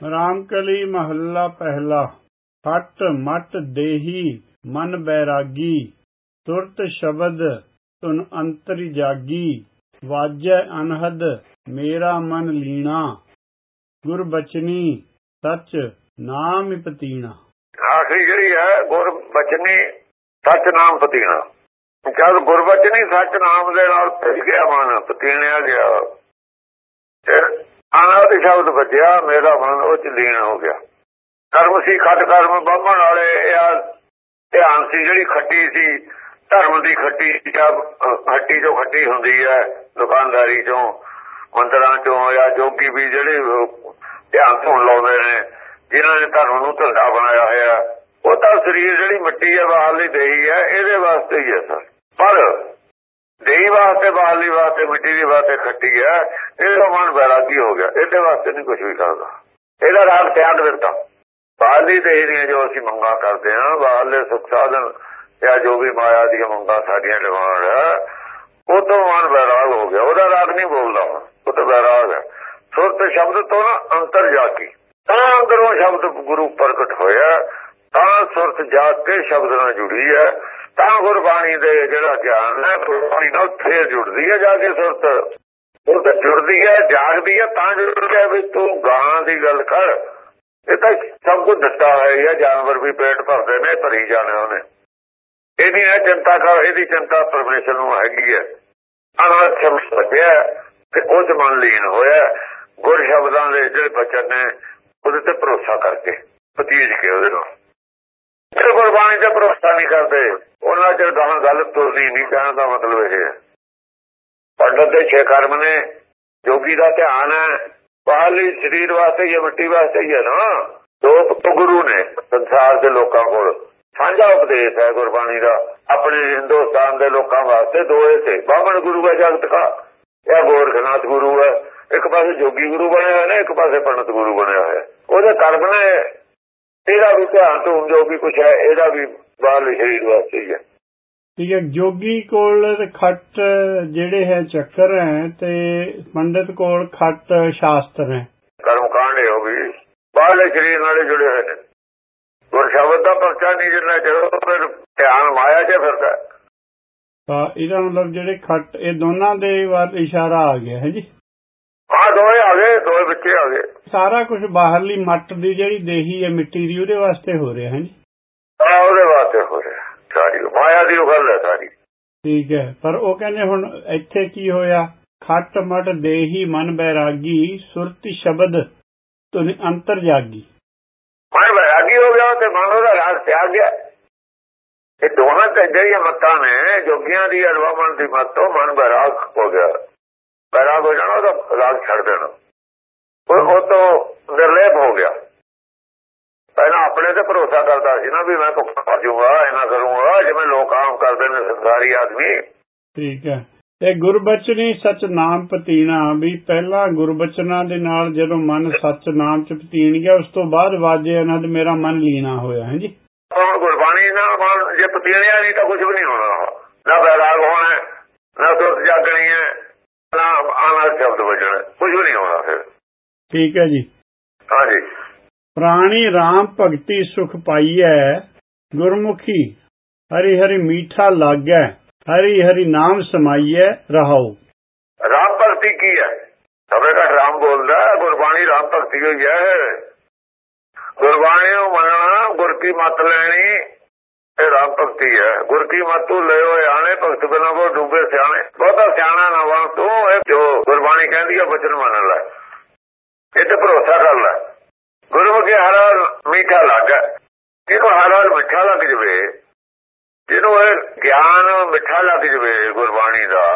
ਰਾਮਕਲੀ ਮਹੱਲਾ ਪਹਿਲਾ। ਹਟ ਮਟ ਦੇਹੀ ਮਨ ਬੈਰਾਗੀ, ਤੁਰਤ ਸ਼ਬਦ ਧੁਨ ਅੰਤਰ ਜਾਗੀ। ਵਾਜੈ ਅਨਹਦ ਮੇਰਾ ਮਨ ਲੀਣਾ, ਗੁਰਬਚਨੀ ਸੱਚ ਨਾਮ ਪਤੀਣਾ। ਆਖਰੀ ਜਿਹੜੀ ਹੈ ਗੁਰਬਚਨੀ ਸੱਚ ਨਾਮ ਪਤੀਣਾ। ਜਦ ਗੁਰਬਚਨੀ ਸੱਚ ਨਾਮ ਦੇ ਨਾਲ ਭਿੱਜ ਗਿਆ ਮਨ, ਪਤੀਣਿਆ ਗਿਆ, ਅਨਹਦ ਸ਼ਬਦ ਵੱਜਿਆ, ਮੇਰਾ ਮਨ ਉਹ ਚ ਲੀਨ ਹੋ ਗਿਆ। ਕਰਮ ਸੀ ਖੱਟ ਕਰਮ ਬਾਹਮਣ ਵਾਲੇ, ਧਿਆਨ ਸੀ ਜਿਹੜੀ ਖੱਟੀ ਸੀ ਧਰਮ ਦੀ ਖੱਟੀ, ਹੱਟੀ ਚੋਂ ਖੱਟੀ ਹੁੰਦੀ ਹੈ, ਦੁਕਾਨਦਾਰੀ ਚੋਂ ਮੰਦਰਾਂ ਚੋਂ, ਜਾਂ ਜੋਗੀ ਵੀ ਜਿਹੜੇ ਧਿਆਨ ਧੁਨ ਲਾਉਂਦੇ ਨੇ, ਜਿਨ੍ਹਾਂ ਨੇ ਧਰਮ ਨੂੰ ਧੰਦਾ ਬਣਾਇਆ ਹੋਇਆ। ਉਹ ਤਾਂ ਸਰੀਰ ਜਿਹੜੀ ਮਿੱਟੀ ਹੈ ਬਾਹਰਲੀ ਦੇਹੀ ਹੈ, ਇਹਦੇ ਵਾਸਤੇ ਹੀ ਹੈ ਸਰ। ਪਰ ਦੇਹੀ ਵਾਸਤੇ ਬਾਹਰਲੀ ਵਾਸਤੇ ਮਿੱਟੀ ਦੀ ਵਾਸਤੇ ਖੱਟੀ ਹੈ, ਇਹਦਾ ਮਨ ਬੈਰਾਗੀ ਹੋ ਗਿਆ, ਇਹਦੇ ਵਾਸਤੇ ਨਹੀਂ ਕੁਛ ਵੀ ਕਰਦਾ, ਇਹਦਾ ਰਾਗ ਤਿਆਗ ਦਿੱਤਾ। ਬਾਹਰਲੀ ਦੇਹੀ ਦੀਆਂ ਜੋ ਅਸੀਂ ਮੰਗਾਂ ਕਰਦੇ ਹਾਂ, ਬਾਹਰਲੇ ਸੁੱਖ ਸਾਧਨ ਜਾਂ ਜੋ ਵੀ ਮਾਇਆ ਦੀਆਂ ਮੰਗਾਂ ਸਾਡੀਆਂ ਡਿਮਾਂਡ ਹੈ, ਉਹ ਤੋਂ ਮਨ ਬੈਰਾਗ ਹੋ ਗਿਆ, ਉਹਦਾ ਰਾਗ ਨਹੀਂ ਬੋਲਦਾ ਹੁਣ, ਉਹ ਤਾਂ ਬੈਰਾਗ ਹੈ। ਸੁਰਤ ਸ਼ਬਦ ਤੋਂ ਨਾ ਅੰਤਰ ਜਾਗੀ, ਤਾਂ ਅੰਦਰੋਂ ਸ਼ਬਦ ਗੁਰੂ ਪ੍ਰਗਟ ਹੋਇਆ, ਤਾਂ ਸੁਰਤ ਜਾਗ ਕੇ ਸ਼ਬਦ ਨਾਲ ਜੁੜੀ ਹੈ, ਤਾਂ ਗੁਰਬਾਣੀ ਦੇ ਜਿਹੜਾ ਗਿਆਨ ਹੈ ਗੁਰਬਾਣੀ ਨਾਲ ਫੇਰ ਜੁੜਦੀ ਹੈ ਜਾ ਕੇ ਸੁਰਤ। ਉਹ ਤਾਂ ਜੁੜਦੀ ਹੈ, ਜਾਗਦੀ ਹੈ, ਤਾਂ ਜੁੜਦੀ ਹੈ ਵੀ ਤੂੰ ਗਾਂ ਦੀ ਗੱਲ ਕਰ। ਇਹ ਤਾਂ ਸਭ ਕੁਝ ਦਿੱਤਾ ਹੋਇਆ, ਜਾਨਵਰ ਵੀ ਪੇਟ ਭਰਦੇ ਨੇ, ਭਰੀ ਜਾਣਾ ਉਹਨੇ, ਇਹਦੀ ਹੈ ਚਿੰਤਾ ਕਰ, ਇਹਦੀ ਚਿੰਤਾ ਪਰਮੇਸ਼ਰ ਨੂੰ ਹੈਗੀ ਹੈ। ਅਨਹਦ ਸ਼ਬਦ ਵੱਜਿਆ ਤੇ ਉਹ ਚ ਮਨ ਲੀਨ ਹੋਇਆ, ਗੁਰ ਸ਼ਬਦਾਂ ਦੇ ਜਿਹੜੇ ਬਚਨ ਨੇ ਉਹਦੇ ਤੇ ਭਰੋਸਾ ਕਰਕੇ ਭਤੀਜ ਕੇ ਉਹਦੇ ਨਾਲ। ਜਿਹੜੇ ਗੁਰਬਾਣੀ ਤੇ ਭਰੋਸਾ ਨਹੀਂ ਕਰਦੇ ਉਹਨਾਂ ਚਿਰ ਗਾਹਾਂ ਗੱਲ ਤੁਰਨੀ ਨਹੀਂ, ਕਹਿਣ ਦਾ ਮਤਲਬ ਇਹ ਹੈ। ਪੰਡਤ ਦੇ 6 ਕਰਮ ਨੇ, ਜੋਗੀ ਦਾ ਧਿਆਨ ਹੈ, ਬਾਹਰਲੀ ਸਰੀਰ ਵਾਸਤੇ ਜਾਂ ਮਿੱਟੀ ਵਾਸਤੇ ਹੀ ਹੈ ਨਾ। 2 ਗੁਰੂ ਨੇ ਸੰਸਾਰ ਦੇ ਲੋਕਾਂ ਕੋਲ, ਸਾਂਝਾ ਉਪਦੇਸ਼ ਹੈ ਗੁਰਬਾਣੀ ਦਾ। ਆਪਣੇ ਹਿੰਦੁਸਤਾਨ ਦੇ ਲੋਕਾਂ ਵਾਸਤੇ 2 ਥੇ, ਬਾਹਮਣ ਗੁਰੂ ਹੈ ਜਗਤ ਕਾ, ਜਾਂ ਗੋਰਖਨਾਥ ਗੁਰੂ ਹੈ। ਇੱਕ ਪਾਸੇ ਜੋਗੀ ਗੁਰੂ ਬਣਿਆ ਹੋਇਆ ਨੇ, ਇੱਕ ਪਾਸੇ ਪੰਡਤ ਗੁਰੂ ਬਣਿਆ ਹੋਇਆ। ਉਹਦੇ ਕਰਮ ਨੇ, ਇਹਦਾ ਵੀ ਧਿਆਨ ਧੂਮ ਜੋ ਵੀ ਕੁਛ ਹੈ ਇਹਦਾ ਵੀ ਬਾਹਰਲੇ ਸਰੀਰ ਵਾਸਤੇ ਹੀ ਹੈ। ਠੀਕ ਹੈ। ਜੋਗੀ ਕੋਲ ਖੱਟ ਜਿਹੜੇ ਹੈ ਚੱਕਰ ਹੈ, ਤੇ ਪੰਡਤ ਕੋਲ ਖੱਟ ਸ਼ਾਸਤਰ ਹੈ, ਕਰਮ ਕਾਂਡ ਉਹ ਵੀ ਬਾਹਰਲੇ ਸਰੀਰ ਨਾਲੇ ਜੁੜੇ ਹੋਏ ਨੇ। ਗੁਰ ਸ਼ਬਦ ਦਾ ਪਰਚਾ ਨਹੀਂ ਜਿੰਨਾ ਚਿਰ ਫਿਰ ਧਿਆਨ ਮਾਇਆ ਚ ਫਿਰਦਾ। ਤਾਂ ਇਹਦਾ ਮਤਲਬ ਜਿਹੜੇ ਖੱਟ ਇਹ ਦੋਨਾਂ ਦੇ ਵੱਲ ਇਸ਼ਾਰਾ ਆ ਗਿਆ ਹੈ ਜੀ। ਹਾਂ, ਦੋਏ ਆ ਗਏ, ਦੋਏ ਬੱਚੇ ਆ ਗਏ। ਸਾਰਾ ਕੁਝ ਬਾਹਰਲੀ ਮੱਟ ਦੀ ਜਿਹੜੀ ਦੇਹੀ ਹੈ ਮਿੱਟੀ ਦੀ, ਉਹਦੇ ਵਾਸਤੇ ਹੋ ਰਿਹਾ ਹੈ ਜੀ। ਹਾਂ, ਉਹਦੇ ਵਾਸਤੇ ਹੋ ਰਿਹਾ, ਸਾਰੀ ਮਾਇਆ ਦੀ ਉਹ ਗੱਲ ਹੈ ਸਾਰੀ। ਠੀਕ ਹੈ। ਪਰ ਉਹ ਕਹਿੰਦੇ ਹੁਣ ਇੱਥੇ ਕੀ ਹੋਇਆ, ਖੱਟ ਮਟ ਦੇਹੀ ਮਨ ਬੈਰਾਗੀ, ਸੁਰਤੀ ਸ਼ਬਦ ਧੁਨ ਅੰਤਰ ਜਾਗੀ। ਮਨ ਬੈਰਾਗੀ ਹੋ ਗਿਆ ਤੇ ਮਨ ਉਹਦਾ ਰਾਗ ਤਿਆਗ ਗਿਆ। ਇਹ ਦੋਹਾਂ ਤੇ ਜਿਹੜੀਆਂ ਮੱਤਾਂ ਨੇ ਜੋਗੀਆਂ ਦੀ, ਅਰਵਾ ਮਨ ਦੀ ਮੱਤ ਤੋਂ ਮਨ ਬੈਰਾਗ ਹੋ ਗਿਆ। ਬੈਰਾਗ ਹੋ ਜਾਣਾ, ਉਹਦਾ ਰਾਗ ਛੱਡ ਦੇਣਾ, ਉਹ ਤੋਂ ਨਿਰਲੇਪ ਹੋ ਗਿਆ। ਪਹਿਲਾਂ ਆਪਣੇ ਤੇ ਭਰੋਸਾ ਕਰਦਾ ਸੀ ਨਾ ਵੀ ਮੈਂ ਭੁੱਖਾ ਮਰ ਜਾਊਗਾ, ਇਹਨਾਂ ਕਰੂੰਗਾ ਜਿਵੇਂ ਲੋਕ ਆਮ ਕਰਦੇ ਨੇ ਸੰਸਾਰੀ ਆਦਮੀ। ਠੀਕ ਹੈ। ਤੇ ਗੁਰਬਚਨੀ ਸੱਚ ਨਾਮ ਪਤੀਣਾ, ਵੀ ਪਹਿਲਾਂ ਗੁਰਬਚਨਾਂ ਦੇ ਨਾਲ ਜਦੋਂ ਮਨ ਸੱਚ ਨਾਮ ਚ ਪਤੀਣ ਗਿਆ, ਉਸ ਤੋਂ ਬਾਅਦ ਵਾਜੇ ਅਨਹਦ ਮੇਰਾ ਮਨ ਲੀਨਾ ਹੋਇਆ ਹੈ ਜੀ। ਹੁਣ ਗੁਰਬਾਣੀ ਨਾਲ ਮਨ ਜੇ ਪਤੀਣਿਆ ਨਹੀਂ ਤਾਂ ਕੁਝ ਵੀ ਨਹੀਂ ਹੋਣਾ, ਨਾ ਬੈਰਾਗ ਹੋਣਾ, ਨਾ ਸੁਰਤ ਜਾਗਣੀ ਹੈ, ਨਾ ਅਨਹਦ ਸ਼ਬਦ ਵੱਜਣਾ, ਕੁਝ ਵੀ ਨਹੀਂ ਹੋਣਾ ਫਿਰ। ਠੀਕ ਹੈ ਜੀ। ਹਾਂਜੀ। ਪ੍ਰਾਣੀ ਰਾਮ ਭਗਤੀ ਸੁਖ ਪਾਈਐ, ਗੁਰਮੁਖੀ ਹਰੀ ਹਰੀ ਮੀਠਾ ਲਾਗੈ, ਹਰੀ ਹਰੀ ਨਾਮ ਸਮਾਈਐ ਰਹਾਉ। ਰਾਮ ਭਗਤੀ ਕੀ ਹੈ? ਸਭੇ ਘੱਟ ਰਾਮ ਬੋਲਦਾ, ਗੁਰਬਾਣੀ ਰਾਮ ਭਗਤੀ ਹੋਈ ਹੈ। ਗੁਰਬਾਣੀ ਨੂੰ ਮੰਨਣਾ, ਗੁਰ ਕੀ ਮੱਤ ਲੈਣੀ, ਇਹ ਰਾਮ ਭਗਤੀ ਹੈ। ਗੁਰ ਕੀ ਮੱਤੂ ਲਿਓ ਆਣੇ, ਭਗਤ ਬਿਨਾਂ ਕੋ ਡੂਬੇ ਸਿਆਣੇ। ਬਹੁਤਾ ਸਿਆਣਾ ਨਾ ਬਣ ਤੂੰ, ਇਹ ਜੋ ਗੁਰਬਾਣੀ ਕਹਿੰਦੀ ਹੈ ਬਚਨ ਮੰਨ ਲੈ, ਇਹ ਤੇ ਭਰੋਸਾ ਕਰ ਲੈ। ਗੁਰਮੁਖੀ ਹਰ ਹਰ ਮੀਠਾ ਲੱਗਾ, ਜਿਹਨੂੰ ਹਰ ਹਰ ਮਿੱਠਾ ਲੱਗ ਜਾਵੇ, ਜਿਹਨੂੰ ਇਹ ਗਿਆਨ ਮਿੱਠਾ ਲੱਗ ਜਾਵੇ ਗੁਰਬਾਣੀ ਦਾ,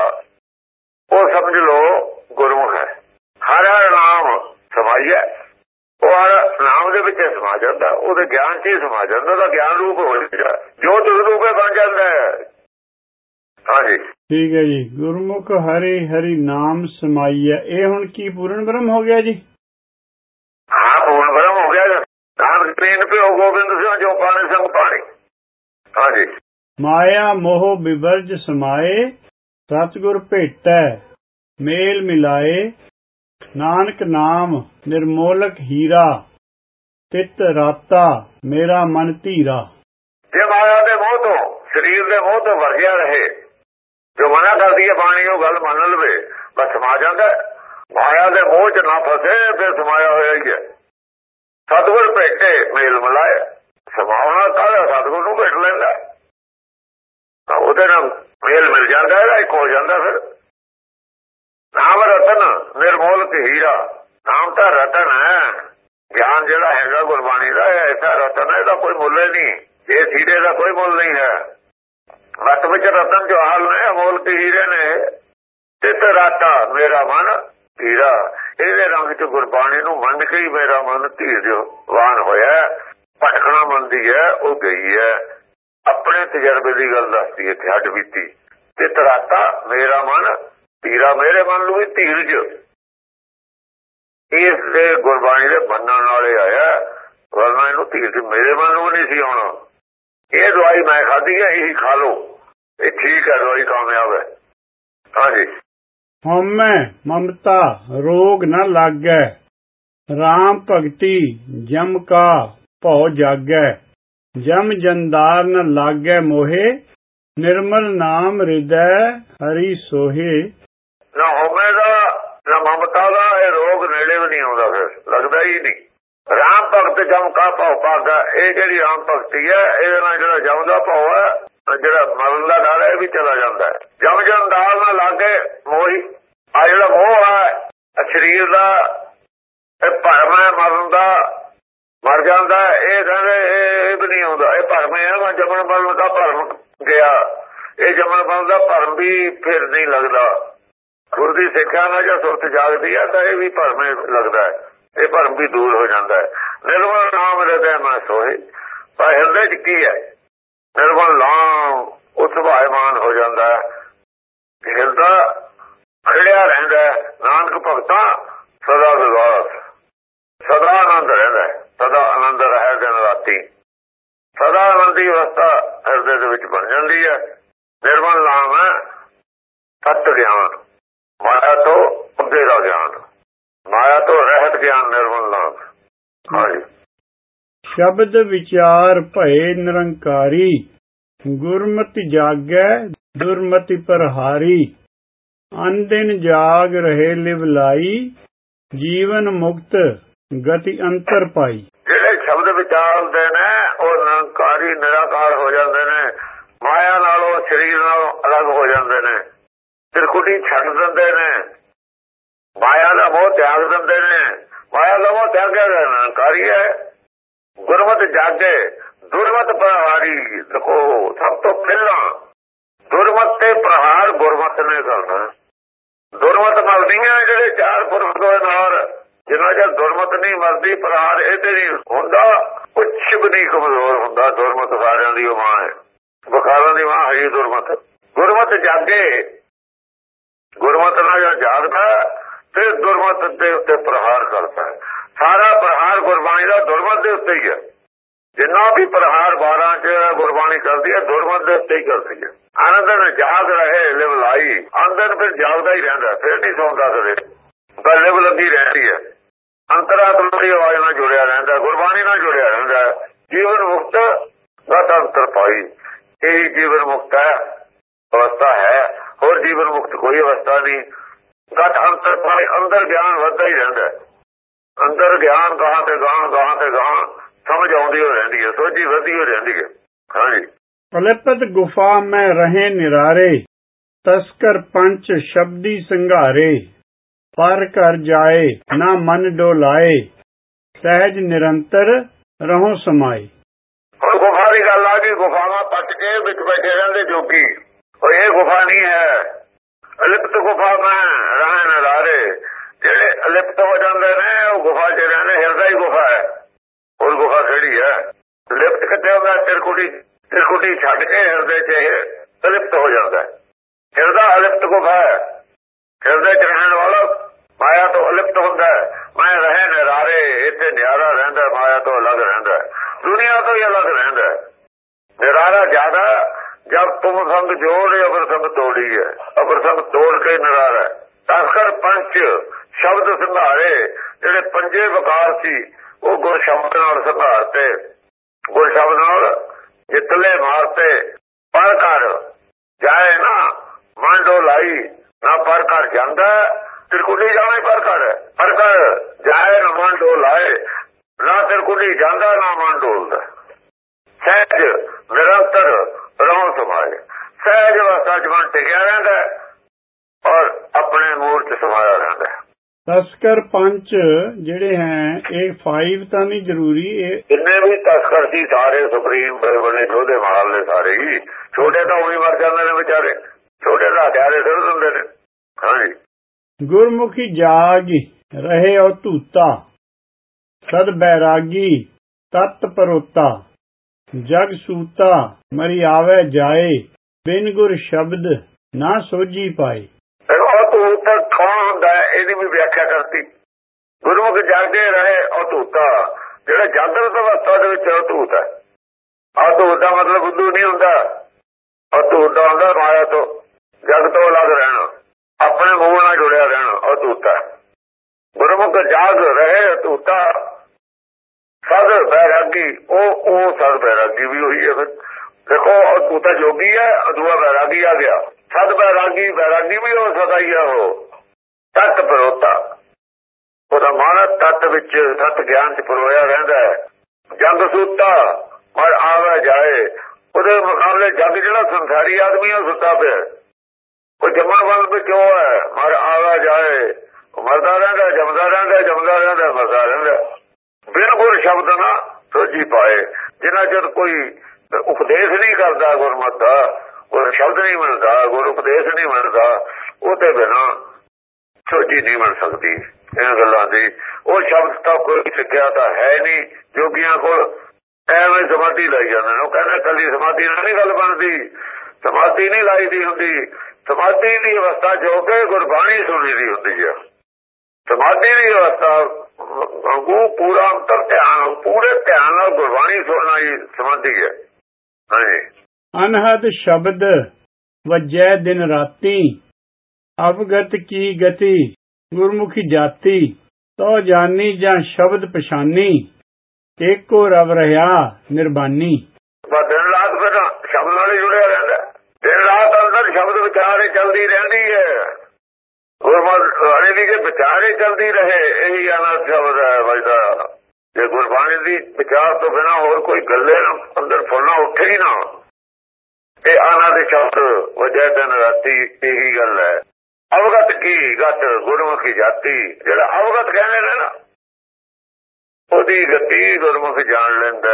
ਉਹ ਸਮਝ ਲਓ ਗੁਰਮੁਖ ਹੈ। ਹਰ ਹਰ ਨਾਮ ਸਮਾਈਆ, ਉਹ ਹਰ ਨਾਮ ਦੇ ਵਿੱਚ ਸਮਾ ਜਾਂਦਾ, ਉਹਦੇ ਗਿਆਨ ਚ ਹੀ ਸਮਾ ਜਾਂਦਾ, ਉਹਦਾ ਗਿਆਨ ਰੂਪ ਹੋ ਜਾਂਦਾ, ਜੋ ਤੁਸ ਰੂਪੇ ਬਣ ਜਾਂਦਾ ਹੈ। ਹਾਂਜੀ, ਠੀਕ ਹੈ ਜੀ। ਗੁਰਮੁਖ ਹਰੀ ਹਰੀ ਨਾਮ ਸਮਾਈਆ, ਇਹ ਹੁਣ ਕੀ ਪੂਰਨ ਬ੍ਰਹਮ ਹੋ ਗਿਆ ਜੀ? ਹਾਂ, ਪੂਰਨ ਬ੍ਰਹਮ ਹੋ ਗਿਆ। ਨਾਨਕ ਤੀਨ ਪਿਓ ਗੋਬਿੰਦ ਸਿੰਘ ਜੋ ਪਾਣੀ ਸੰਗ ਪਾਣੀ। ਹਾਂਜੀ। ਮਾਇਆ ਮੋਹ ਬਿਵਰਜ ਸਮਾਏ, ਸਤਿਗੁਰ ਭੇਟੈ ਮੇਲ ਮਿਲਾਏ, ਨਾਨਕ ਨਾਮ ਨਿਰਮੋਲਕ ਹੀਰਾ, ਤਿਤ ਰਾਤਾ ਮੇਰਾ ਮਨ ਧੀਰਾ। ਜੇ ਮਾਇਆ ਦੇ ਮੋਹ ਤੋਂ, ਸਰੀਰ ਦੇ ਮੋਹ ਤੋਂ ਵਰਜਿਆ ਰਹੇ, ਜੋ ਮਨਾ ਕਰਦੀ ਹੈ ਬਾਣੀ ਉਹ ਗੱਲ ਮੰਨ ਲਵੇ, ਬਸ ਸਮਾ ਜਾਂਦਾ। ਮਾਇਆ ਦੇ ਮੋਹ ਚ ਨਾ ਫਸੇ ਫਿਰ ਸਮਾਇਆ ਹੋਇਆ ਹੀ ਹੈ। ਸਤਿਗੁਰ ਭੇਟੇ ਮੇਲ ਮਿਲਾਏ, ਸਮਾਉਣਾ ਕਾਹਦਾ, ਸਤਿਗੁਰ ਨੂੰ ਭੇਟ ਲੈਂਦਾ, ਉਹਦੇ ਨਾਲ ਮੇਲ ਮਿਲ ਜਾਂਦਾ, ਇਹਦਾ ਇੱਕ ਹੋ ਜਾਂਦਾ। ਫਿਰ ਨਾਮ ਰਤਨ ਨਿਰਮੋਲ ਹੀਰਾ, ਨਾਮ ਤਾਂ ਰਤਨ ਹੈ। ਗਿਆਨ ਜਿਹੜਾ ਹੈਗਾ ਗੁਰਬਾਣੀ ਦਾ ਐਸਾ ਰਤਨ ਹੈ, ਇਹਦਾ ਕੋਈ ਮੁੱਲ ਨਹੀਂ, ਇਸ ਹੀਰੇ ਦਾ ਕੋਈ ਮੁੱਲ ਨਹੀਂ ਹੈ। ਮੱਤ ਵਿੱਚ ਰਤਨ ਜਵਾਹਰ ਨੇ, ਅਮੋਲ ਹੀਰੇ ਨੇ। ਤਿਤ ਰਾਤਾ ਮੇਰਾ ਮਨ ਧੀਰਾ, ਇਹਦੇ ਰੰਗ ਚ ਗੁਰਬਾਣੀ ਨੂੰ ਮੰਨ ਕੇ ਹੀ ਮੇਰਾ ਮਨ ਧੀਰਵਾਨ ਹੋਇਆ। ਭਟਕਣਾ ਮੰਨਦੀ ਹੈ ਉਹ ਗਈ ਹੈ। ਆਪਣੇ ਤਜਰਬੇ ਦੀ ਗੱਲ ਦੱਸਦੀ ਹੈ, ਹੱਡ ਬੀਤੀ। ਤਿਤ ਰਾਤਾ ਮੇਰਾ ਮਨ ਧੀਰਾ, ਮੇਰੇ ਮਨ ਨੂੰ ਵੀ ਧੀਰਜ ਇਸ ਦੇ ਗੁਰਬਾਣੀ ਦੇ ਮੰਨਣ ਵਾਲੇ ਆਇਆ, ਵਰਨਾ ਇਹਨੂੰ ਧੀਰਜ ਮੇਰੇ ਮਨ ਨੂੰ ਨਹੀਂ ਸੀ ਆਉਣਾ। ਇਹ ਦਵਾਈ ਮੈਂ ਖਾਧੀ ਹੈ, ਇਹੀ ਖਾ ਲਓ, ਇਹ ਠੀਕ ਹੈ, ਦਵਾਈ ਕਾਮਯਾਬ ਹੈ। ਹਾਂਜੀ। ਹਉਮੈ ਮਮਤਾ ਰੋਗ ਨ ਲਾਗੈ, ਰਾਮ ਭਗਤੀ ਜਮ ਕਾ ਭਉ ਜਾਗੈ। ਜਮ ਜੰਦਾਰ ਨ ਲਾਗੈ ਮੋਹੇ, ਨਿਰਮਲ ਨਾਮ ਹਿਰਦੈ ਹਰੀ ਸੋਹੇ। ਨਾ ਹਉਮੈ ਦਾ ਨਾ ਮਮਤਾ ਦਾ ਇਹ ਰੋਗ ਨੇੜੇ ਵੀ ਨਹੀਂ ਆਉਂਦਾ, ਫਿਰ ਲੱਗਦਾ ਹੀ ਨਹੀਂ। ਰਾਮ ਭਗਤ ਜਮ ਕਾ ਭਉ ਭਾਗਾ, ਇਹ ਜਿਹੜੀ ਰਾਮ ਭਗਤੀ ਹੈ ਇਹਦੇ ਨਾਲ ਜਿਹੜਾ ਜਮ ਦਾ ਭਉ ਹੈ, ਜਿਹੜਾ ਮਰਨ ਦਾ ਡਰ ਹੈ, ਇਹ ਵੀ ਚਲਾ ਜਾਂਦਾ ਹੈ। ਜਮ ਜੰਦਾਰ ਨਾਲ ਲਾਗੇ ਮੋਹੀ, ਆ ਜਿਹੜਾ ਮੋਹ ਹੈ ਸਰੀਰ ਦਾ, ਇਹ ਭਰਮ ਹੈ ਮਰਨ ਦਾ, ਮਰ ਜਾਂਦਾ। ਇਹ ਕਹਿੰਦੇ ਇਹ ਵੀ ਨਹੀਂ ਆਉਂਦਾ, ਇਹ ਭਰਮ ਹੈ। ਮੈਂ ਜਮਨ ਮਰਨ ਦਾ ਭਰਮ ਗਿਆ, ਇਹ ਜਮਨ ਮਰਨ ਦਾ ਭਰਮ ਵੀ ਫਿਰ ਨਹੀਂ ਲੱਗਦਾ। ਗੁਰੂ ਦੀ ਸਿੱਖਿਆ ਨਾਲ ਜੇ ਸੁਰਤ ਜਾਗਦੀ ਹੈ ਤਾਂ ਇਹ ਵੀ ਭਰਮ ਲੱਗਦਾ ਹੈ, ਇਹ ਭਰਮ ਵੀ ਦੂਰ ਹੋ ਜਾਂਦਾ ਹੈ। ਨਿਰਮਲ ਨਾਮ ਹਿਰਦੈ ਮੈਂ ਸੋਹੇ, ਪਰ ਹਿਰਦੇ ਚ ਕੀ ਹੈ? ਨਿਰਮਲ ਨਾਮ ਉਹ ਸੁਭਾਇਮਾਨ ਹੋ ਜਾਂਦਾ ਹੈ, ਹਿਰਦਾ ਖੜਿਆ ਰਹਿੰਦਾ। ਨਾਨਕ ਭਗਤਾਂ ਸਦਾ ਵਿਗਾਸ, ਸਦਾ ਆਨੰਦ ਰਹਿੰਦਾ, ਸਦਾ ਆਨੰਦ ਰਹਿ ਦਿਨ ਰਾਤੀ, ਸਦਾ ਆਨੰਦੀ ਅਵਸਥਾ ਹਿਰਦੇ ਦੇ ਵਿੱਚ ਬਣ ਜਾਂਦੀ ਹੈ। ਨਿਰਮਲ ਨਾਮ ਹੈ ਸਤ ਗਿਆਨ, ਮਾਇਆ ਤੋਂ ਅੱਗੇ ਦਾ ਗਿਆਨ, ਮਾਇਆ ਤੋਂ ਰਹਿਤ ਗਿਆਨ, ਨਿਰਮਲ ਨਾਮ। ਹਾਂਜੀ। ਸ਼ਬਦ ਵਿਚਾਰ ਭਏ ਨਿਰੰਕਾਰੀ, ਗੁਰਮਤਿ ਜਾਗੈ ਦੁਰਮਤਿ ਪ੍ਰਹਾਰੀ। ਅਨਦਿਨ ਜਾਗ ਰਹੇ ਲਿਵ ਲਾਈ, ਜੀਵਨ ਮੁਕਤ ਗਤੀ ਅੰਤਰ ਪਾਈ। ਜਿਹੜੇ ਸ਼ਬਦ ਵਿਚਾਰਦੇ ਨੇ ਉਹ ਨਿਰੰਕਾਰੀ ਨਿਰਾਕਾਰ ਹੋ ਜਾਂਦੇ ਨੇ, ਮਾਇਆ ਨਾਲੋਂ ਸਰੀਰ ਨਾਲੋਂ ਅਲੱਗ ਹੋ ਜਾਂਦੇ ਨੇ, ਤਿਰਕੁਟੀ ਛੱਡ ਦਿੰਦੇ ਨੇ, ਮਾਇਆ ਦਾ ਮੋਹ ਤਿਆਗ ਦਿੰਦੇ ਨੇ। ਮਾਇਆ ਦਾ ਮੋਹ ਤਿਆਗਿਆ ਗਿਆ ਨਿਰੰਕਾਰੀ ਹੈ। ਗੁਰਮਤਿ ਜਾਗੇ ਦੁਰਮਤ ਪ੍ਰਹਾਰੀ। ਦੇਖੋ ਸਭ ਤੋਂ ਪਹਿਲਾਂ ਦੁਰਮਤ ਤੇ ਪ੍ਰਹਾਰ ਗੁਰਮਤ ਨੇ ਕਰਨਾ। ਦੁਰਮਤ ਮਰਦੀਆਂ ਜਿਹੜੇ ਚਾਰ ਪੁਰਖ ਦੇ ਨਾਲ, ਜਿੰਨਾ ਚਿਰ ਦੁਰਮਤ ਨਹੀਂ ਮਰਦੀ ਪ੍ਰਹਾਰ ਇਹ ਤੇ ਨਹੀਂ ਹੁੰਦਾ, ਕੁਛ ਵੀ ਨਹੀਂ ਕਮਜ਼ੋਰ ਹੁੰਦਾ। ਦੁਰਮਤ ਸਾਰਿਆਂ ਦੀ ਮਾਂ ਹੈ, ਬੁਖਾਰਾਂ ਦੀ ਮਾਂ ਹੈ ਦੁਰਮਤ। ਗੁਰਮਤ ਜਾਗੇ, ਗੁਰਮਤ ਨਾਲ ਜਾਗਦਾ ਤੇ ਦੁਰਮਤ ਦੇ ਉੱਤੇ ਪ੍ਰਹਾਰ ਕਰਦਾ ਹੈ। ਸਾਰਾ ਪ੍ਰਹਾਰ ਗੁਰਬਾਣੀ ਦਾ ਦੁਰਮਤ ਦੇ ਉੱਤੇ ਹੀ ਹੈ। ਜਿੰਨਾ ਵੀ ਪ੍ਰਹਾਰ 12 ਚ ਗੁਰਬਾਣੀ ਕਰਦੀ ਹੈ ਦੁਰਮਤ ਦੇ ਉੱਤੇ ਹੀ ਕਰਦੀ ਹੈ। ਆਨੰਦ ਜਾਗ ਰਹੇ ਲਿਵ ਲਾਈ, ਅੰਦਰ ਫਿਰ ਜਾਗਦਾ ਹੀ ਰਹਿੰਦਾ, ਫਿਰ ਨਹੀਂ ਸੌਂਦਾ ਕਦੇ, ਪਰ ਲਿਵ ਲੱਗੀ ਰਹਿੰਦੀ ਹੈ। ਅੰਤਰਾਤਮਾ ਦੀ ਆਵਾਜ਼ ਨਾਲ ਜੁੜਿਆ ਰਹਿੰਦਾ, ਗੁਰਬਾਣੀ ਨਾਲ ਜੁੜਿਆ ਰਹਿੰਦਾ। ਜੀਵਨ ਮੁਕਤ ਗਤ ਅੰਤਰ ਪਾਈ, ਇਹ ਜੀਵਨ ਮੁਕਤ ਹੈ ਅਵਸਥਾ ਹੈ, ਹੋਰ ਜੀਵਨ ਮੁਕਤ ਕੋਈ ਅਵਸਥਾ ਨਹੀਂ। ਗਤ ਅੰਤਰ ਪਾਈ, ਅੰਦਰ ਗਿਆਨ ਵੱਧਦਾ ਹੀ ਰਹਿੰਦਾ, ਅੰਦਰ ਗਿਆਨ ਗਾਹਾਂ ਤੇ ਗਾਹਾਂ, ਗਾਹਾਂ ਤੇ ਗਾਹਾਂ ਸਮਝ ਆਉਂਦੀ ਹੋ ਰਹਿੰਦੀ ਹੈ, ਸੋਝੀ ਵਧੀ ਹੋ ਰਹਿੰਦੀ ਹੈ। ਹਾਂਜੀ। ਅਲਿਪਤ ਗੁਫਾ ਮੈਂ ਰਹੇ ਨਿਰਾਰੇ, ਤਸਕਰ ਪੰਚ ਸ਼ਬਦੀ ਸੰਘਾਰੇ। ਪਰ ਕਰ ਜਾਏ ਨਾ ਮਨ ਡੋਲਾਏ, ਸਹਿਜ ਨਿਰੰਤਰ ਰਹੋ ਸਮਾਏ। ਹੁਣ ਗੁਫਾ ਦੀ ਗੱਲ ਆ ਗਈ, ਗੁਫਾਵਾਂ ਪੱਟ ਕੇ ਵਿੱਚ ਬੈਠੇ ਰਹਿੰਦੇ ਜੋਗੀ, ਉਹ ਇਹ ਗੁਫਾ ਨਹੀਂ ਹੈ। ਅਲਿਪਤ ਗੁਫਾ ਮੈਂ ਰਹੇ ਨਿਰਾਰੇ, ਜਿਹੜੇ ਅਲਿਪਤ ਹੋ ਜਾਂਦੇ ਨੇ ਉਹ ਗੁਫਾ ਚ ਰਹਿੰਦੇ, ਹਿਰਦਾ ਹੀ ਗੁਫਾ ਹੈ। ਹੋਰ ਗੁਫਾ ਕਿਹੜੀ ਹੈ? ਲਿਪਤ ਕਿੱਥੇ ਹੁੰਦਾ? ਤਿਰਕੁਟੀ ਛੱਡ ਕੇ ਹਿਰਦੇ ਚ ਇਹ ਅਲਿਪਤ ਹੋ ਜਾਂਦਾ ਹੈ। ਹਿਰਦਾ ਅਲਿਪਤ ਗੁਫਾ ਹੈ, ਹਿਰਦੇ ਚ ਰਹਿਣ ਵਾਲਾ ਮਾਇਆ ਤੋਂ ਅਲਿਪਤ ਹੁੰਦਾ ਹੈ। ਮੈਂ ਰਹੇ ਨਿਰਾਰੇ, ਇੱਥੇ ਨਿਆਰਾ ਰਹਿੰਦਾ, ਮਾਇਆ ਤੋਂ ਅਲੱਗ ਰਹਿੰਦਾ, ਦੁਨੀਆ ਤੋਂ ਹੀ ਅਲੱਗ ਰਹਿੰਦਾ। ਨਿਰਾਰਾ ਜ਼ਿਆਦਾ ਜਦ ਤੁਮ ਸੰਗ ਜੋੜ ਅਬਰ ਸੰਗ ਤੋੜੀ ਹੈ, ਅਬਰ ਸੰਗ ਤੋੜ ਕੇ ਨਿਰਾਰਾ। ਤਸਕਰ ਪੰਚ ਸ਼ਬਦ ਸੰਘਾਰੇ, ਜਿਹੜੇ ਪੰਜੇ ਵਕਾਰ ਸੀ ਉਹ ਗੁਰ ਸ਼ਬਦ ਨਾਲ ਸੰਘਾਰਤੇ, ਗੁਰ ਸ਼ਬਦ ਨਾਲ ਜਿਤਲੇ ਮਾਰਤੇ। ਪਰ ਕਰ ਜਾਏ ਨਾ ਮਨ ਡੋਲਾਈ, ਨਾ ਪਰ ਕਰ ਜਾਂਦਾ ਤਿਰਕੁਟੀ ਜਾਣੇ ਪਰ ਕਰ ਜਾਏ ਨਾ ਮਨ ਡੋਲਾਏ, ਨਾ ਤਿਰਕੁਟੀ ਜਾਂਦਾ ਨਾ ਮਨ ਡੋਲਦਾ। ਸਹਿਜ ਨਿਰੰਤਰ ਰਹੋ ਸਮਾਏ, ਸਹਿਜ ਅਵਸਥਾ 'ਚ ਮਨ ਟਿਕਿਆ ਰਹਿੰਦਾ ਔਰ ਆਪਣੇ ਮੂਲ 'ਚ ਸਮਾਇਆ ਰਹਿੰਦਾ। ਤਸਕਰ ਪੰਜ ਜਿਹੜੇ ਹੈ ਇਹ 5 ਤਾਂ ਨਹੀਂ ਜ਼ਰੂਰੀ, ਇਹ ਜਿੰਨੇ ਵੀ ਤਸਕਰ ਸੀ ਸਾਰੇ ਸੁਪਰੀਮ ਬੜੇ ਯੋਧੇ ਮਹਾਲ ਨੇ ਸਾਰੇ ਹੀ। ਛੋਟੇ ਤਾਂ ਉਹੀ ਮਰ ਜਾਂਦੇ ਨੇ ਵਿਚਾਰੇ, ਛੋਟੇ ਦਾ ਹਥਿਆਰੇ ਸਿਰ ਦਿੰਦੇ ਨੇ। ਹਾਂਜੀ, ਗੁਰਮੁਖੀ ਜਾਗ ਰਹੇ ਔ ਧੂਤਾ, ਸਦ ਬੈਰਾਗੀ ਤਤ ਪਰੋਤਾ, ਜਗ ਸੂਤਾ ਮਰੀ ਆਵੇ ਜਾਏ, ਬਿਨ ਗੁਰ ਸ਼ਬਦ ਨਾ ਸੋਝੀ ਪਾਏ। ਅਤੂਤ ਕੌਣ ਹੁੰਦਾ ਇਹਦੀ ਵੀ ਵਿਆਖਿਆ ਕਰਤੀ। ਗੁਰਮੁਖ ਜਾਗਦੇ ਰਹੇ ਅਤੂਤਾ, ਜਿਹੜਾ ਜਾਗਰਤ ਅਵਸਥਾ ਦੇ ਵਿੱਚ ਅਤੂਤ ਹੈ। ਅਤੂਤ ਦਾ ਮਤਲਬ ਬੁੱਧੂ ਨਹੀਂ ਹੁੰਦਾ, ਅਤੂਤ ਦਾ ਹੁੰਦਾ ਮਾਇਆ ਤੋਂ ਜਗ ਤੋਂ ਅਲੱਗ ਰਹਿਣਾ, ਆਪਣੇ ਮੂਲ ਨਾਲ ਜੁੜਿਆ ਰਹਿਣਾ ਅਤੂਤਾ। ਗੁਰਮੁਖ ਜਾਗ ਰਹੇ ਅਤੂਤਾ, ਸਦ ਬੈਰਾਗੀ, ਉਹ ਸਦ ਬੈਰਾਗੀ ਵੀ ਉਹੀ ਹੈ। ਫਿਰ ਦੇਖੋ ਅਤੂਤਾ ਜੋਗੀ ਹੈ, ਅਦੂਆ ਬੈਰਾਗੀ ਆ ਗਿਆ। ਸਦ ਬੈਰਾਗੀ, ਬੈਰਾਗੀ ਵੀ ਉਹ ਸਦਾ ਹੀ ਆ। ਉਹ ਤਤ ਪਰੋਤਾ, ਉਹਦਾ ਮਨ ਤਤ ਵਿੱਚ ਸਤ ਗਿਆਨ 'ਚ ਪਰੋਇਆ ਰਹਿੰਦਾ ਹੈ। ਜਗ ਸੂਤਾ ਮਰ ਆਵੇ ਜਾਏ, ਉਹਦੇ ਮੁਕਾਬਲੇ ਜਗ ਜਿਹੜਾ ਸੰਸਾਰੀ ਆਦਮੀ ਉਹ ਸੁੱਤਾ ਪਿਆ। ਉਹ ਜੰਮਣ ਵੱਲ ਵਿੱਚ ਉਹ ਹੈ, ਮਰ ਆਵੇ ਜਾਏ, ਮਰਦਾ ਰਹਿੰਦਾ ਜੰਮਦਾ ਰਹਿੰਦਾ, ਜੰਮਦਾ ਰਹਿੰਦਾ ਮਰਦਾ ਰਹਿੰਦਾ। ਬਿਨ ਗੁਰ ਸ਼ਬਦ ਨਾ ਸੋਝੀ ਪਾਏ, ਜਿੰਨਾ ਚਿਰ ਕੋਈ ਉਪਦੇਸ਼ ਨਹੀਂ ਕਰਦਾ ਗੁਰਮਤਿ ਦਾ, ਗੁਰ ਸ਼ਬਦ ਨਹੀਂ ਮਿਲਦਾ, ਗੁਰ ਉਪਦੇਸ਼ ਨਹੀਂ ਮਿਲਦਾ, ਉਹਦੇ ਬਿਨਾਂ ਸੋਝੀ ਨਹੀਂ ਮਿਲ ਸਕਦੀ ਇਹਨਾਂ ਗੱਲਾਂ ਦੀ। ਉਹ ਸ਼ਬਦ ਤਾਂ ਕੋਈ ਸਿੱਖਿਆ ਤਾਂ ਹੈ ਨਹੀਂ ਜੋਗੀਆਂ ਕੋਲ, ਐਵੇਂ ਸਮਾਧੀ ਲਾਈ ਜਾਂਦੇ ਨੇ। ਉਹ ਕਹਿੰਦੇ ਕੱਲੀ ਸਮਾਧੀ ਨਾਲ ਨਹੀਂ ਗੱਲ ਬਣਦੀ, ਸਮਾਧੀ ਨਹੀਂ ਲਾਈ ਦੀ ਹੁੰਦੀ। ਸਮਾਧੀ ਦੀ ਅਵਸਥਾ ਜੋ ਕਿ ਗੁਰਬਾਣੀ ਸੁਣੀ ਦੀ ਹੁੰਦੀ ਹੈ। ਸਮਾਧੀ ਦੀ ਅਵਸਥਾ ਵਾਂਗੂ ਪੂਰਾ ਅੰਤਰ ਧਿਆਨ, ਪੂਰੇ ਧਿਆਨ ਨਾਲ ਗੁਰਬਾਣੀ ਸੁਣਨਾ ਹੀ ਸਮਾਧੀ ਹੈ। ਹਾਂਜੀ, ਅਨਹਦ ਸ਼ਬਦ ਵਜੈ ਦਿਨ ਰਾਤੀ, ਅਵਗਤ ਕੀ ਗਤੀ ਗੁਰਮੁਖੀ ਜਾਤੀ, ਤੋ ਜਾਨੀ ਜਾਂ ਸ਼ਬਦ ਪਛਾਨੀ, ਏਕੋ ਰਵ ਰਹਾ ਨਿਰਬਾਨੀ। ਦਿਨ ਰਾਤ ਫਿਰ ਸ਼ਬਦ ਨਾਲ ਹੀ ਜੁੜਿਆ ਰਹਿੰਦਾ, ਦਿਨ ਰਾਤ ਅੰਦਰ ਸ਼ਬਦ ਵਿਚਾਰੇ ਚੱਲਦੀ ਰਹਿੰਦੀ ਹੈ। ਗੁਰਬਾਣੀ ਦੀ ਜੇ ਵਿਚਾਰੇ ਚੱਲਦੀ ਰਹੇ, ਇਹੀ ਅਨਹਦ ਸ਼ਬਦ ਹੈ ਵਜਦਾ। ਜੇ ਗੁਰਬਾਣੀ ਦੀ ਵਿਚਾਰ ਤੋਂ ਬਿਨਾਂ ਹੋਰ ਕੋਈ ਗੱਲੇ ਅੰਦਰ ਫੁੱਲਣਾ ਉੱਠੇ ਹੀ ਨਾ, ਇਹ ਅਨਹਦ ਸ਼ਬਦ ਵਜੈ ਦਿਨ ਰਾਤੀ, ਇਹੀ ਗੱਲ ਹੈ। ਅਵਗਤ ਕੀ ਗਤ ਗੁਰਮੁਖੀ ਜਾਤੀ, ਜਿਹੜਾ ਅਵਗਤ ਕਹਿੰਦੇ ਨੇ ਨਾ, ਉਹਦੀ ਗਤੀ ਗੁਰਮੁਖ ਜਾਣ ਲੈਂਦਾ।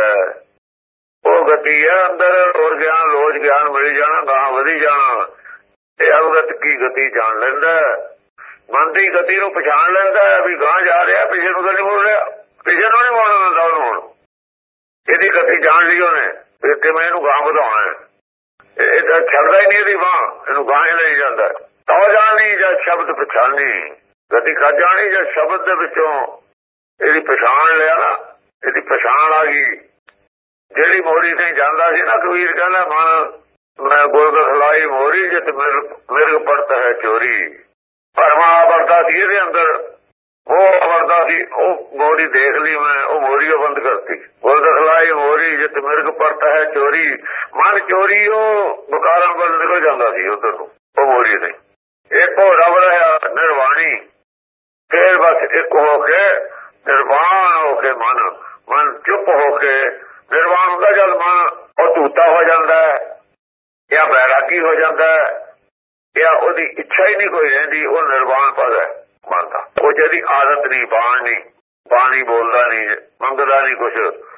ਉਹ ਗਤੀ ਹੈ ਅੰਦਰ ਹੋਰ ਗਿਆਨ, ਰੋਜ਼ ਗਿਆਨ ਮਿਲ ਜਾਣਾ, ਗਾਂ ਵਧੀ ਜਾਣਾ। ਇਹ ਅਵਗਤ ਕੀ ਗਤੀ ਜਾਣ ਲੈਂਦਾ, ਮਨ ਦੀ ਗਤੀ ਨੂੰ ਪਛਾਣ ਲੈਂਦਾ ਵੀ ਗਾਂ ਜਾ ਰਿਹਾ, ਪਿੱਛੇ ਨੂੰ ਤਾਂ ਨਹੀਂ ਮੁੜ ਰਿਹਾ, ਪਿੱਛੇ ਨੂੰ ਨਹੀਂ ਮੋੜਨ ਦਿੰਦਾ ਉਹਨੂੰ। ਹੁਣ ਇਹਦੀ ਗਤੀ ਜਾਣ ਲਈ ਉਹਨੇ ਕਿਵੇਂ ਇਹਨੂੰ ਗਾਂ ਵਧਾਉਣਾ ਹੈ। ਇਹ ਤਾਂ ਛੱਡਦਾ ਹੀ ਨਹੀਂ ਇਹਦੀ ਬਾਂਹ, ਇਹਨੂੰ ਗਾਂ ਹੀ ਲਈ ਜਾਂਦਾ। ਤਾਂ ਜਾਣੀ ਜਾਂ ਸ਼ਬਦ ਪਛਾਣੀ, ਗਤੀ ਕਰ ਜਾਣੀ ਜਾਂ ਸ਼ਬਦ ਦੇ ਵਿੱਚੋਂ ਇਹਦੀ ਪਛਾਣ ਲਿਆ ਨਾ, ਇਹਦੀ ਪਛਾਣ ਆ ਗਈ। ਜਿਹੜੀ ਮੋਰੀ ਤੇ ਜਾਂਦਾ ਸੀ ਨਾ, ਕਬੀਰ ਕਹਿੰਦਾ ਮਨ ਮੈਂ ਗੁਰਦਸ ਲਾਈ ਮੋਰੀ, ਜਿਤ ਮਿਰਗ ਪੜਤਾ ਹੈ ਚੋਰੀ। ਭਰਮਾ ਵਰਦਾ ਸੀ ਇਹਦੇ ਅੰਦਰ, ਉਹ ਵਰਦਾ ਸੀ, ਉਹ ਮੋਰੀ ਦੇਖ ਲਈ ਮੈਂ, ਉਹ ਮੋਰੀ ਉਹ ਬੰਦ ਕਰਤੀ। ਗੁਰਦਸ ਲਾਈ ਮੋਰੀ ਜਿਤ ਮਿਰਗ ਪੜਤਾ ਹੈ ਚੋਰੀ, ਮਨ ਚੋਰੀ ਉਹ ਬੁਕਾਰਾਂ ਵੱਲ ਨਿਕਲ ਜਾਂਦਾ ਸੀ ਉਧਰ ਨੂੰ, ਉਹ ਮੋਰੀ ਨਹੀਂ। ਇੱਕੋ ਰਬ ਰਿਹਾ ਨਿਰਵਾਣੀ, ਫੇਰ ਬਸ ਇੱਕ ਹੋ ਕੇ ਨਿਰਵਾਣ ਹੋ ਕੇ ਮਨ ਚੁੱਪ ਹੋ ਕੇ ਨਿਰਵਾਣ ਹੁੰਦਾ। ਜਦ ਮਨ ਉਹ ਧੂਤਾ ਹੋ ਜਾਂਦਾ ਜਾਂ ਬੈਰਾਗੀ ਹੋ ਜਾਂਦਾ ਜਾਂ ਉਹਦੀ ਇੱਛਾ ਹੀ ਨਹੀਂ ਕੋਈ ਰਹਿੰਦੀ, ਉਹ ਨਿਰਵਾਣ ਪਦ ਹੈ ਮਨ ਦਾ। ਉਹ ਜਿਹਦੀ ਆਦਤ ਨਹੀਂ, ਬਾਣੀ ਬੋਲਦਾ ਨਹੀਂ, ਮੰਗਦਾ ਨਹੀਂ ਕੁਛ,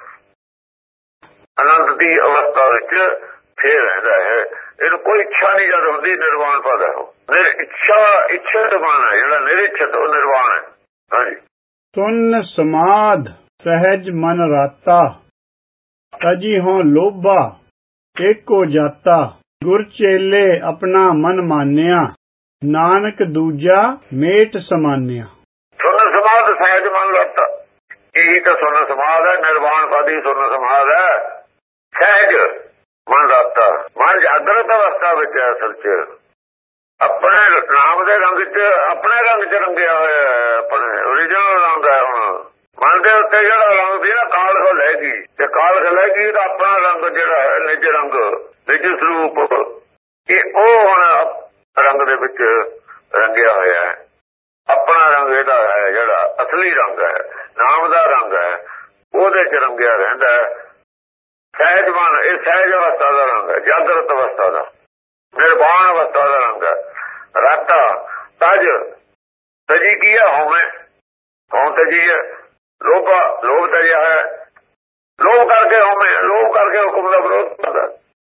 ਆਨੰਦ ਦੀ ਅਵਸਥਾ ਵਿੱਚ ਫੇਰ ਰਹਿੰਦਾ ਹੈ। ਇਹਨੂੰ ਕੋਈ ਇੱਛਾ ਨਹੀਂ ਜਦ ਹੁੰਦੀ, ਨਿਰਵਾਣ ਪਦ ਹੈ ਉਹ। ਇੱਛਾ ਮਨ ਹੈ ਜਿਹੜਾ ਨਿਰਿਛਤ, ਉਹ ਨਿਰਵਾਣ ਹੈ। ਹਾਂਜੀ, ਸੁਨ ਸਮਾਧ ਸਹਿਜ ਮਨ ਰਾਤਾ, ਤਜੀ ਹੋਂ ਲੋਭਾ ਏਕੋ ਜਾਤਾ, ਗੁਰ ਚੇਲੇ ਆਪਣਾ ਮਨ ਮਾਨਿਆ, ਨਾਨਕ ਦੂਜਾ ਮੇਟ ਸਮਾਨਿਆ। ਸੁਨ ਸਮਾਧ ਸਹਿਜ ਮਨ ਰਾਤਾ, ਇਹੀ ਤਾਂ ਸੁਨ ਸਮਾਧ ਹੈ, ਨਿਰਵਾਣ ਪਦ ਹੀ ਸੁਨ ਸਮਾਧ ਹੈ। ਸਹਿਜ ਮਨ ਰਾਤਾ, ਮਨ ਜਾਗਰਤ ਅਵਸਥਾ ਵਿੱਚ ਹੈ, ਅਸਲ ਚ ਆਪਣੇ ਨਾਮ ਦੇ ਰੰਗ ਚ, ਆਪਣੇ ਰੰਗ ਚ ਰੰਗਿਆ ਹੋਇਆ ਹੈ, ਆਪਣੇ ਓਰੀਜਨਲ ਰੰਗ ਹੈ। ਹੁਣ ਮਨ ਦੇ ਉੱਤੇ ਜਿਹੜਾ ਰੰਗ ਸੀ ਨਾ ਕਾਲਖ ਲੈ ਗਈ, ਤੇ ਕਾਲਖ ਲੈ ਗਈ ਤਾਂ ਆਪਣਾ ਰੰਗ ਜਿਹੜਾ ਹੈ ਨਿਜ ਰੰਗ ਨਿਜ ਸਰੂਪ ਇਹ ਉਹ ਹੁਣ ਰੰਗ ਦੇ ਵਿੱਚ ਰੰਗਿਆ ਹੋਇਆ ਹੈ। ਆਪਣਾ ਰੰਗ ਇਹਦਾ ਹੈ ਜਿਹੜਾ ਅਸਲੀ ਰੰਗ ਹੈ, ਨਾਮ ਦਾ ਰੰਗ ਹੈ, ਉਹਦੇ ਚ ਰੰਗਿਆ ਰਹਿੰਦਾ ਹੈ। ਸਹਿਜ ਮਨ ਇਹ ਸਹਿਜ ਅਵਸਥਾ ਦਾ ਰੰਗ ਹੈ, ਜਾਗਰਤ ਅਵਸਥਾ ਦਾ, ਨਿਰਵਾਣ ਅਵਸਥਾ ਦਾ ਰੰਗ ਹੈ। ਰਾਤਾ ਤਜ ਤਜੀ ਕੀ ਹੈ? ਹੋਵੇਂ ਕੌਣ ਤਜੀ ਹੈ? ਲੋਭਾ ਲੋਭ ਤਜਿਆ ਹੈ। ਲੋਭ ਕਰਕੇ ਹੋਵੇਂ, ਲੋਭ ਕਰਕੇ ਹੁਕਮ ਦਾ ਵਿਰੋਧ ਕਰਦਾ।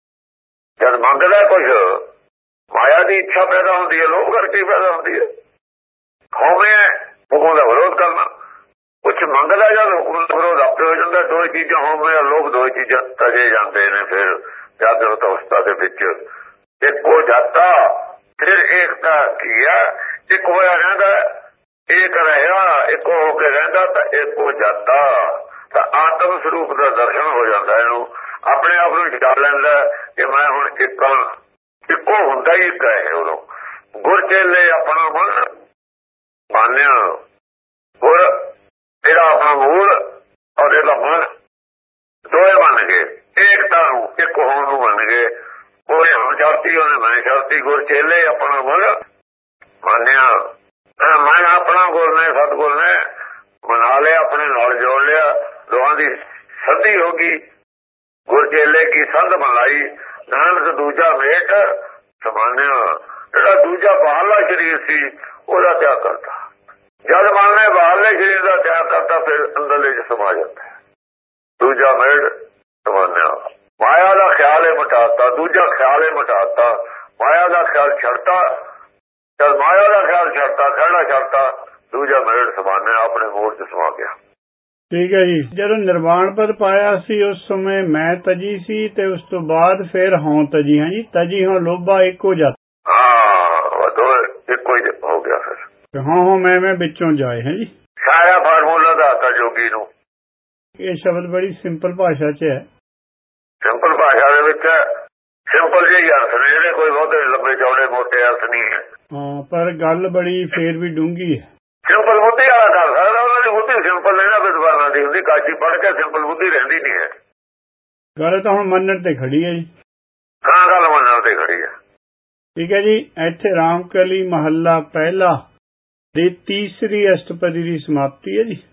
ਜਦ ਮੰਗਦਾ ਕੁਝ ਮਾਇਆ ਦੀ ਇੱਛਾ ਪੈਦਾ ਹੁੰਦੀ ਹੈ, ਲੋਭ ਕਰਕੇ ਪੈਦਾ ਹੁੰਦੀ ਹੈ। ਹੋਵੇਂ ਹੁਕਮ ਦਾ ਵਿਰੋਧ ਕਰਨਾ, ਕੁਛ ਮੰਗਦਾ ਜਦ ਹੁਕਮ ਦਾ ਵਿਰੋਧ ਆਪੇ ਹੋ ਜਾਂਦਾ। ਦੋ ਚੀਜ਼ਾਂ ਹੋਵੇਂ ਲੋਭ, ਦੋ ਚੀਜ਼ਾਂ ਤਜੇ ਜਾਂਦੇ ਨੇ। ਫਿਰ ਜਾਗਰਤ ਅਵਸਥਾ ਦੇ ਵਿੱਚ ਇੱਕੋ ਜਾਤਾ ਫਿਰ ਏਕਤਾ ਕੀ ਹੈ? ਇੱਕ ਹੋਇਆ ਰਹਿੰਦਾ, ਇੱਕ ਰਿਹਾ, ਇੱਕ ਹੋ ਕੇ ਰਹਿੰਦਾ ਤਾਂ ਇੱਕੋ ਜਾਤਾ ਤਾਂ ਆਤਮ ਸਰੂਪ ਦਾ ਦਰਸ਼ਨ ਹੋ ਜਾਂਦਾ। ਇਹਨੂੰ ਆਪਣੇ ਆਪ ਨੂੰ ਜਾਣ ਲੈਂਦਾ ਕਿ ਮੈਂ ਹੁਣ ਇੱਕੋ ਹੁੰਦਾ ਹੀ ਇੱਕ ਹੈ। ਉਦੋਂ ਗੁਰ ਚੇਲੇ ਆਪਣਾ ਮਨ ਮਾਨਿਆ, ਗੁਰ ਇਹਦਾ ਆਪਣਾ ਮੂਲ ਔਰ ਇਹਦਾ ਮਨ ਦੋਏ ਬਣ ਗਏ, ਏਕਤਾ ਨੂੰ ਇੱਕ ਹੋਣ ਨੂੰ ਬਣ ਗਏ। ਉਹਨੇ ਹਮ ਸ਼ਰਤੀ, ਉਹਨੇ ਮੈਂ ਸ਼ਰਤੀ। ਗੁਰ ਚੇਲੇ ਆਪਣਾ ਮਨ ਮਾਨਿਆ, ਮਨ ਆਪਣਾ ਗੁਰ ਨੇ ਸਤਿਗੁਰ ਨੇ ਬਣਾ ਲਿਆ, ਆਪਣੇ ਨਾਲ ਜੋੜ ਲਿਆ, ਦੋਹਾਂ ਦੀ ਸੰਧੀ ਹੋ ਗਈ। ਗੁਰ ਚੇਲੇ ਕੀ ਸੰਧ ਬਣਾਈ, ਨਾਨਕ ਦੂਜਾ ਮੇਟ ਸਮਾਨਿਆ। ਜਿਹੜਾ ਦੂਜਾ ਬਾਹਰਲਾ ਸਰੀਰ ਸੀ ਉਹਦਾ ਤਿਆਗ ਕਰਤਾ। ਜਦ ਮਨ ਨੇ ਬਾਹਰਲੇ ਸਰੀਰ ਦਾ ਤਿਆਗ ਕਰਤਾ ਫਿਰ ਅੰਦਰਲੇ ਚ ਸਮਾ ਜਾਂਦਾ। ਦੂਜਾ ਮੇਟ ਸਮਾਨਿਆ, ਮਾਇਆ ਦਾ ਖਿਆਲ ਹੀ ਮਿਟਾਤਾ, ਦੂਜਾ ਖਿਆਲ ਹੀ ਮਿਟਾਤਾ। ਮਾਇਆ ਦਾ ਖਿਆਲ ਛੱਡਤਾ, ਜਦ ਮਾਇਆ ਦਾ ਖਿਆਲ ਛੱਡਤਾ, ਖਹਿੜਾ ਛੱਡਤਾ, ਦੂਜਾ ਮੇਟ ਸਮਾਨਿਆ ਆਪਣੇ ਮੂਲ ਚ ਸਮਾ ਗਿਆ। ਠੀਕ ਹੈ ਜੀ। ਜਦੋਂ ਨਿਰਵਾਣ ਪਦ ਪਾਇਆ ਸੀ ਉਸ ਸਮੇਂ ਮੈਂ ਤਜੀ ਸੀ ਤੇ ਉਸ ਤੋਂ ਬਾਅਦ ਫਿਰ ਹੋਂ ਤਜੀ ਹਾਂ ਜੀ। ਤਜੀ ਹੋਂ ਲੋਭਾ ਇੱਕੋ ਜਾਤ, ਹਾਂ ਦੋ ਇੱਕੋ ਹੀ ਹੋ ਗਿਆ। ਫਿਰ ਹਾਂ ਮੈਂ ਵਿੱਚੋਂ ਜਾਏ ਹੈ ਜੀ। ਸਾਰਾ ਫਾਰਮੂਲਾ ਦੱਸਤਾ ਜੋਗੀ ਨੂੰ। ਇਹ ਸ਼ਬਦ ਬੜੀ ਸਿੰਪਲ ਭਾਸ਼ਾ 'ਚ ਹੈ। ਸਿੰਪਲ ਭਾਸ਼ਾ ਦੇ ਵਿੱਚ ਸਿੰਪਲ ਜਿਹੇ ਅਰਥ ਨੇ, ਇਹਦੇ ਕੋਈ ਬਹੁਤੇ ਲੰਬੇ ਚੌੜੇ ਮੋਟੇ ਅਰਥ ਨਹੀਂ ਹੈ। ਹਾਂ ਪਰ ਗੱਲ ਬੜੀ ਫੇਰ ਵੀ ਡੂੰਘੀ ਹੈ। ਸਿੰਪਲ ਬੁੱਧੀ ਵਾਲਾ ਕਰ ਸਕਦਾ, ਉਹਨਾਂ ਦੀ ਬੁੱਧੀ ਸਿੰਪਲ ਨਹੀਂ ਨਾ ਵਿਦਵਾਨਾਂ ਦੀ ਹੁੰਦੀ। ਕਾਚੀ ਪੜ੍ਹ ਕੇ ਸਿੰਪਲ ਬੁੱਧੀ ਰਹਿੰਦੀ ਨਹੀਂ ਹੈ। ਗੱਲ ਤਾਂ ਹੁਣ ਮੰਨਣ ਤੇ ਖੜੀ ਹੈ ਜੀ। ਹਾਂ ਗੱਲ ਮੰਨਣ ਤੇ ਖੜੀ ਹੈ। ਠੀਕ ਹੈ ਜੀ। ਇੱਥੇ ਰਾਮਕਲੀ ਮਹੱਲਾ ਪਹਿਲਾ ਦੀ ਤੀਸਰੀ ਅਸ਼ਟਪਦੀ ਦੀ ਸਮਾਪਤੀ ਹੈ ਜੀ।